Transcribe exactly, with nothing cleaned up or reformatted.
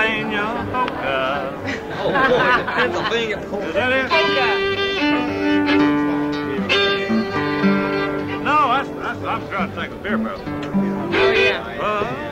Pennsylvania polka. Oh, boy, the Pennsylvania polka. Is that it? No, that's, that's, I'm trying to think of beer barrel. Oh, yeah. Well,